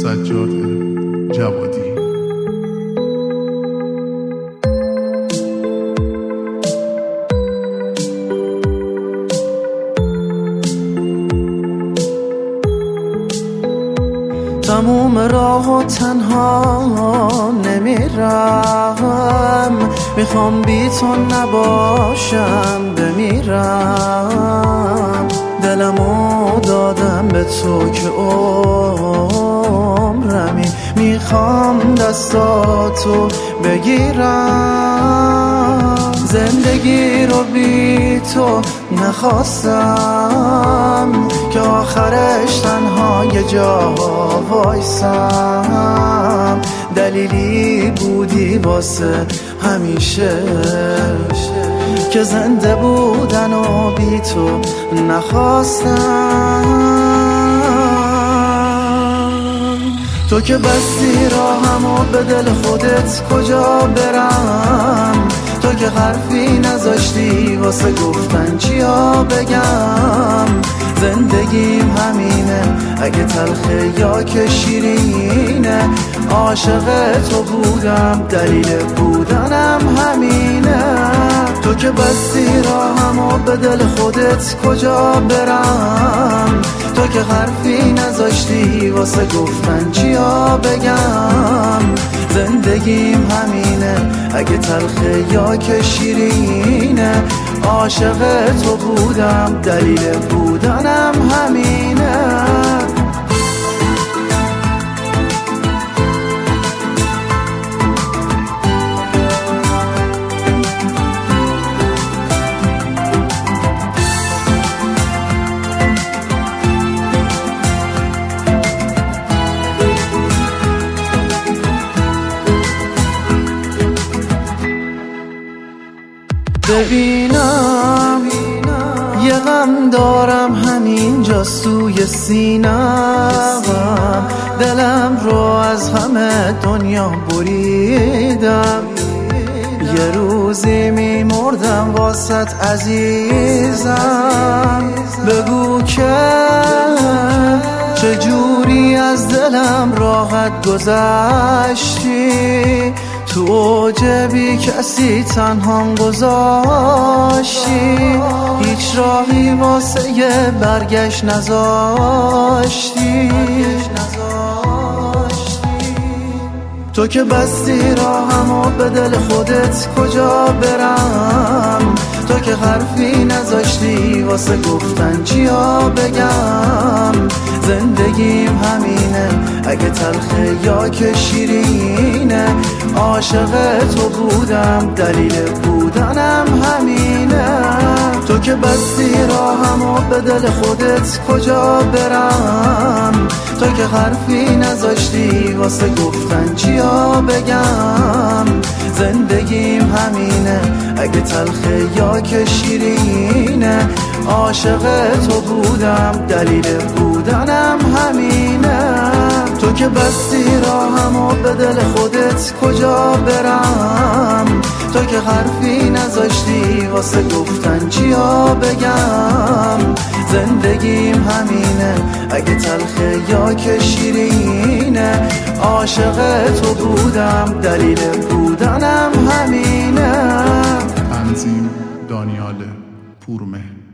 سجاد جوادی. تموم راهو تنها نمیرم، میخوام بی تو نباشم بمیرم. دلمو دادم به تو که عمرمی، میخوام دستاتو بگیرم. زندگی رو بی تو نخواستم که آخرش تنها یه جا وایسم. دلیلی بودی واسه همیشه که زنده بودن و بی تو نخواستم. تو که بستی راهمو به دل خودت کجا برم، تو که حرفی نذاشتی واسه گفتن چیا بگم. زندگیم همینه اگه تلخه یا که شیرینه، عاشق تو بودم دلیل بودنم همینه. تو که بستی راهمو به دل خودت کجا برم، تو که حرفی نذاشتی واسه گفتن چیا بگم. زندگیم همینه اگه تلخه یا که شیرینه، عاشق تو بودم دلیل بودنم همینه. ببینم یه غم دارم همینجا سوی سینم، دلم رو از همه دنیا بریدم. یه روزی میمردم واسط عزیزم، بگو که چجوری از دلم راحت گذشتی. تو اوج بی کسی تنها گذاشتی، هیچ راهی واسه یه برگشت نذاشتی. تو که بستی راهمو به دل خودت کجا برم، تو که حرفی نذاشتی واسه گفتن چیا بگم. زندگیم همینه اگه تلخه یا که شیرینه، عاشق تو بودم دلیل بودنم همینه. تو که بستی راهمو به دل خودت کجا برم، تو که حرفی نذاشتی واسه گفتن چیا بگم. زندگیم همینه اگه تلخه یا که شیرینه، عاشق تو بودم دلیل بودنم همینه. تو که بستی راهمو به دل خودت کجا برم، تو که حرفی نذاشتی واسه گفتن چیا بگم. زندگیم همینه اگه تلخه یا که شیرینه، عاشق تو بودم دلیل بودنم همینه. تنظیم دانیال پورمهر.